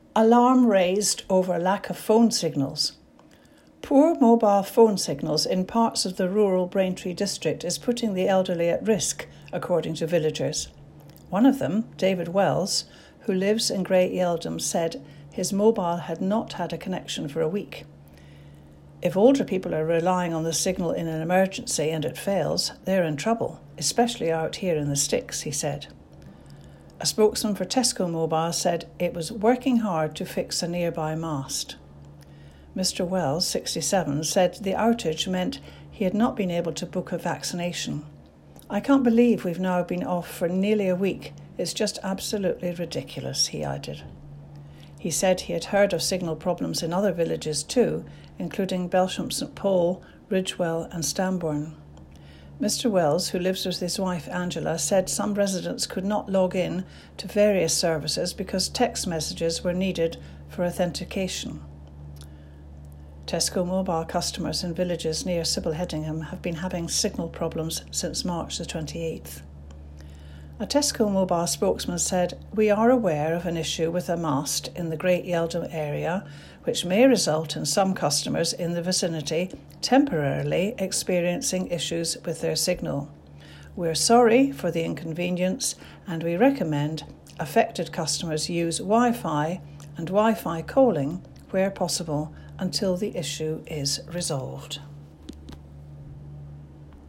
Alarm raised over lack of phone signals. Poor mobile phone signals in parts of the rural Braintree district is putting the elderly at risk, according to villagers. One of them, David Wells, who lives in Great Yeldham, said his mobile had not had a connection for a week. If older people are relying on the signal in an emergency and it fails, they're in trouble, especially out here in the sticks, he said. A spokesman for Tesco Mobile said it was working hard to fix a nearby mast. Mr. Wells, 67, said the outage meant he had not been able to book a vaccination. I can't believe we've now been off for nearly a week. It's just absolutely ridiculous, he added. He said he had heard of signal problems in other villages too, including Belsham St Paul, Ridgewell and Stambourne. Mr. Wells, who lives with his wife Angela, said some residents could not log in to various services because text messages were needed for authentication. Tesco Mobile customers in villages near Sybil Hedingham have been having signal problems since March the 28th. A Tesco Mobile spokesman said, "We are aware of an issue with a mast in the Great Yeldham area, which may result in some customers in the vicinity temporarily experiencing issues with their signal. We're sorry for the inconvenience and we recommend affected customers use Wi-Fi and Wi-Fi calling where possible until the issue is resolved."